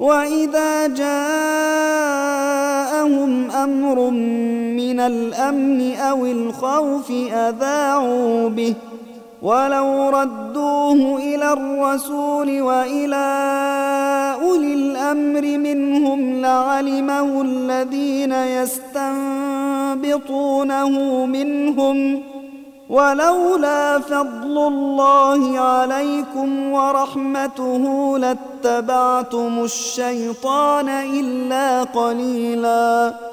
وإذا جاءهم أمر من الأمن أو الخوف أذاعوا به ولو ردوه إلى الرسول وإلى أولي الأمر منهم لعلمه الذين يستنبطونه منهم ولولا فضل الله عليكم ورحمته لاتبعتم الشيطان إلا قليلاً